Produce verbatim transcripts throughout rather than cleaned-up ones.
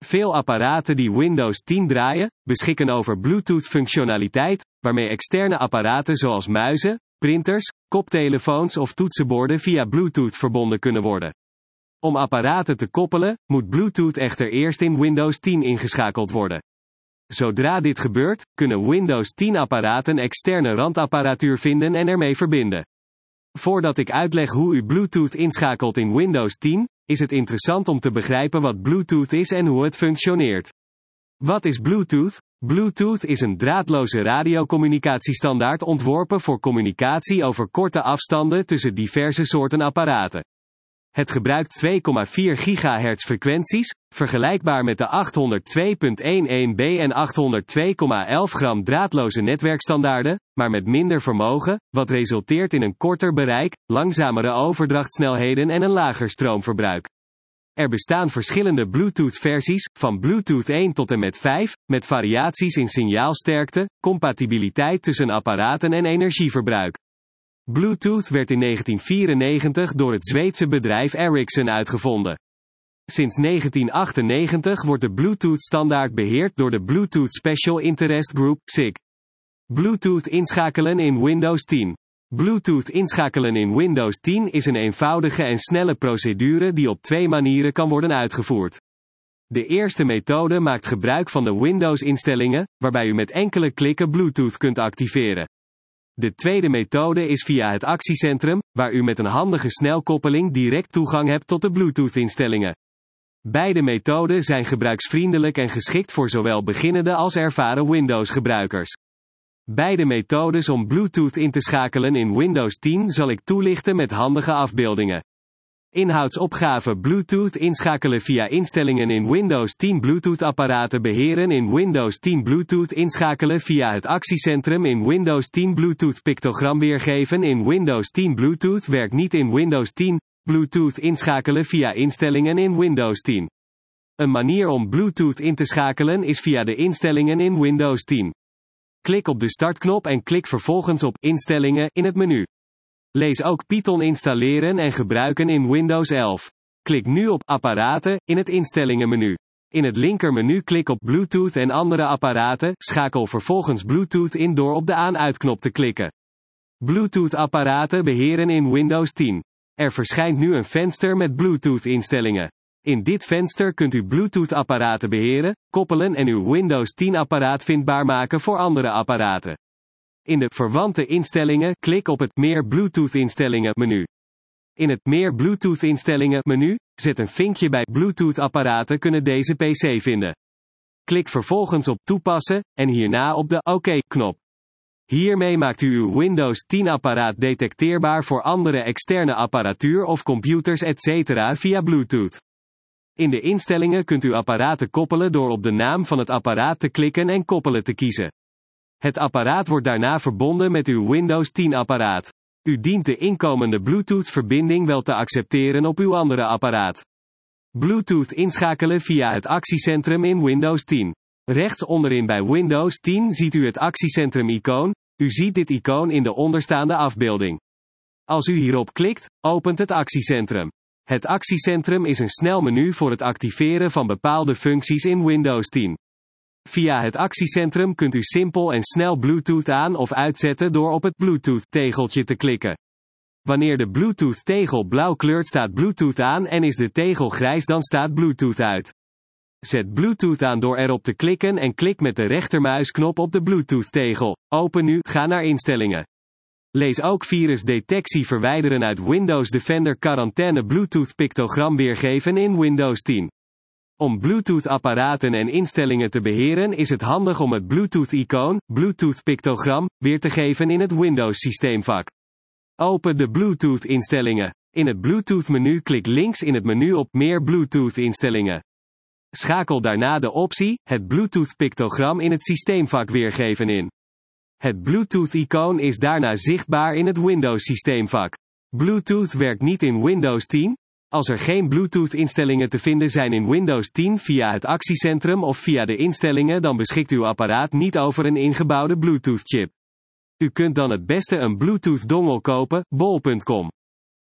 Veel apparaten die Windows tien draaien, beschikken over Bluetooth-functionaliteit, waarmee externe apparaten zoals muizen, printers, koptelefoons of toetsenborden via Bluetooth verbonden kunnen worden. Om apparaten te koppelen, moet Bluetooth echter eerst in Windows tien ingeschakeld worden. Zodra dit gebeurt, kunnen Windows tien apparaten externe randapparatuur vinden en ermee verbinden. Voordat ik uitleg hoe u Bluetooth inschakelt in Windows tien, is het interessant om te begrijpen wat Bluetooth is en hoe het functioneert. Wat is Bluetooth? Bluetooth is een draadloze radiocommunicatiestandaard ontworpen voor communicatie over korte afstanden tussen diverse soorten apparaten. Het gebruikt twee komma vier gigahertz frequenties, vergelijkbaar met de achthonderdtwee komma elf b en achthonderdtwee komma elf gram draadloze netwerkstandaarden, maar met minder vermogen, wat resulteert in een korter bereik, langzamere overdrachtsnelheden en een lager stroomverbruik. Er bestaan verschillende Bluetooth-versies, van Bluetooth één tot en met vijf, met variaties in signaalsterkte, compatibiliteit tussen apparaten en energieverbruik. Bluetooth werd in negentien vierennegentig door het Zweedse bedrijf Ericsson uitgevonden. Sinds negentien achtennegentig wordt de Bluetooth-standaard beheerd door de Bluetooth Special Interest Group, S I G. Bluetooth inschakelen in Windows tien. Bluetooth inschakelen in Windows tien is een eenvoudige en snelle procedure die op twee manieren kan worden uitgevoerd. De eerste methode maakt gebruik van de Windows-instellingen, waarbij u met enkele klikken Bluetooth kunt activeren. De tweede methode is via het actiecentrum, waar u met een handige snelkoppeling direct toegang hebt tot de Bluetooth-instellingen. Beide methoden zijn gebruiksvriendelijk en geschikt voor zowel beginnende als ervaren Windows-gebruikers. Beide methodes om Bluetooth in te schakelen in Windows tien zal ik toelichten met handige afbeeldingen. Inhoudsopgave: Bluetooth inschakelen via instellingen in Windows tien. Bluetooth-apparaten beheren in Windows tien. Bluetooth inschakelen via het actiecentrum in Windows tien. Bluetooth-pictogram weergeven in Windows tien. Bluetooth werkt niet in Windows tien. Bluetooth inschakelen via instellingen in Windows tien. Een manier om Bluetooth in te schakelen is via de instellingen in Windows tien. Klik op de startknop en klik vervolgens op Instellingen in het menu. Lees ook Python installeren en gebruiken in Windows elf. Klik nu op Apparaten in het Instellingenmenu. In het linkermenu klik op Bluetooth en andere apparaten, schakel vervolgens Bluetooth in door op de aan-uitknop te klikken. Bluetooth-apparaten beheren in Windows tien. Er verschijnt nu een venster met Bluetooth-instellingen. In dit venster kunt u Bluetooth-apparaten beheren, koppelen en uw Windows tien-apparaat vindbaar maken voor andere apparaten. In de verwante instellingen klik op het Meer Bluetooth-instellingen menu. In het Meer Bluetooth-instellingen menu, zet een vinkje bij Bluetooth-apparaten kunnen deze P C vinden. Klik vervolgens op Toepassen, en hierna op de OK-knop. Hiermee maakt u uw Windows tien-apparaat detecteerbaar voor andere externe apparatuur of computers et cetera via Bluetooth. In de instellingen kunt u apparaten koppelen door op de naam van het apparaat te klikken en koppelen te kiezen. Het apparaat wordt daarna verbonden met uw Windows tien-apparaat. U dient de inkomende Bluetooth-verbinding wel te accepteren op uw andere apparaat. Bluetooth inschakelen via het actiecentrum in Windows tien. Rechts onderin bij Windows tien ziet u het actiecentrum-icoon. U ziet dit icoon in de onderstaande afbeelding. Als u hierop klikt, opent het actiecentrum. Het actiecentrum is een snel menu voor het activeren van bepaalde functies in Windows tien. Via het actiecentrum kunt u simpel en snel Bluetooth aan of uitzetten door op het Bluetooth-tegeltje te klikken. Wanneer de Bluetooth-tegel blauw kleurt staat Bluetooth aan en is de tegel grijs dan staat Bluetooth uit. Zet Bluetooth aan door erop te klikken en klik met de rechtermuisknop op de Bluetooth-tegel. Open nu, ga naar instellingen. Lees ook virusdetectie verwijderen uit Windows Defender quarantaine Bluetooth pictogram weergeven in Windows tien. Om Bluetooth-apparaten en instellingen te beheren is het handig om het Bluetooth-icoon, Bluetooth-pictogram, weer te geven in het Windows-systeemvak. Open de Bluetooth-instellingen. In het Bluetooth-menu klik links in het menu op Meer Bluetooth-instellingen. Schakel daarna de optie, het Bluetooth-pictogram in het systeemvak weergeven in. Het Bluetooth-icoon is daarna zichtbaar in het Windows-systeemvak. Bluetooth werkt niet in Windows tien. Als er geen Bluetooth-instellingen te vinden zijn in Windows tien via het actiecentrum of via de instellingen, dan beschikt uw apparaat niet over een ingebouwde Bluetooth-chip. U kunt dan het beste een Bluetooth-dongle kopen, bol punt com.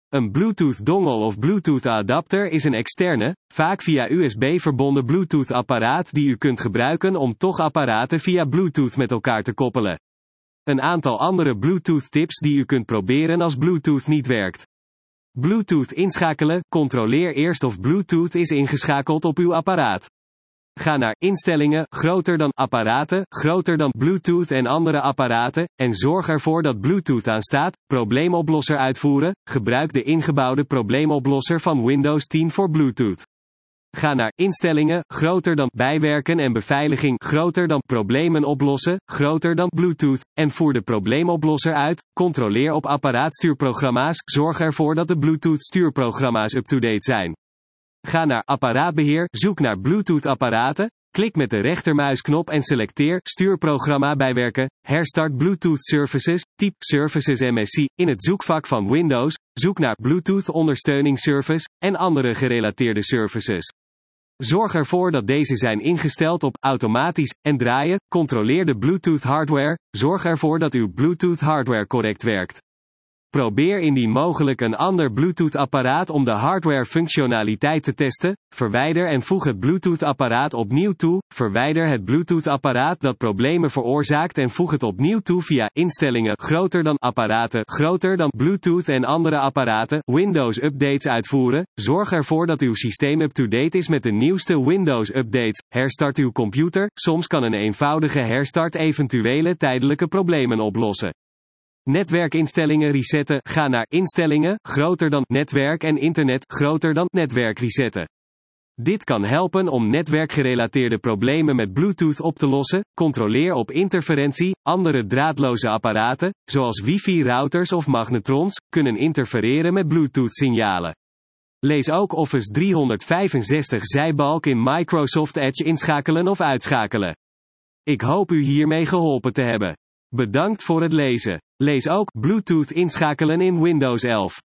Een Bluetooth-dongle of Bluetooth-adapter is een externe, vaak via U S B verbonden Bluetooth-apparaat die u kunt gebruiken om toch apparaten via Bluetooth met elkaar te koppelen. Een aantal andere Bluetooth-tips die u kunt proberen als Bluetooth niet werkt. Bluetooth inschakelen. Controleer eerst of Bluetooth is ingeschakeld op uw apparaat. Ga naar Instellingen, groter dan apparaten, groter dan Bluetooth en andere apparaten, en zorg ervoor dat Bluetooth aanstaat. Probleemoplosser uitvoeren. Gebruik de ingebouwde probleemoplosser van Windows tien voor Bluetooth. Ga naar Instellingen, groter dan bijwerken en beveiliging, groter dan problemen oplossen, groter dan Bluetooth, en voer de probleemoplosser uit. Controleer op apparaatstuurprogramma's. Zorg ervoor dat de Bluetooth stuurprogramma's up-to-date zijn. Ga naar Apparaatbeheer, zoek naar Bluetooth-apparaten, klik met de rechtermuisknop en selecteer Stuurprogramma bijwerken, herstart Bluetooth Services, typ Services M S C in het zoekvak van Windows, zoek naar Bluetooth Ondersteuning Service en andere gerelateerde services. Zorg ervoor dat deze zijn ingesteld op automatisch en draaien, controleer de Bluetooth hardware, zorg ervoor dat uw Bluetooth hardware correct werkt. Probeer indien mogelijk een ander Bluetooth-apparaat om de hardware-functionaliteit te testen. Verwijder en voeg het Bluetooth-apparaat opnieuw toe. Verwijder het Bluetooth-apparaat dat problemen veroorzaakt en voeg het opnieuw toe via Instellingen, groter dan apparaten, groter dan Bluetooth en andere apparaten. Windows-updates uitvoeren. Zorg ervoor dat uw systeem up-to-date is met de nieuwste Windows-updates. Herstart uw computer. Soms kan een eenvoudige herstart eventuele tijdelijke problemen oplossen. Netwerkinstellingen resetten. Ga naar Instellingen, groter dan netwerk en internet, groter dan netwerk resetten. Dit kan helpen om netwerkgerelateerde problemen met Bluetooth op te lossen. Controleer op interferentie. Andere draadloze apparaten, zoals wifi-routers of magnetrons, kunnen interfereren met Bluetooth-signalen. Lees ook Office driehonderdvijfenzestig zijbalk in Microsoft Edge inschakelen of uitschakelen. Ik hoop u hiermee geholpen te hebben. Bedankt voor het lezen. Lees ook Bluetooth inschakelen in Windows elf.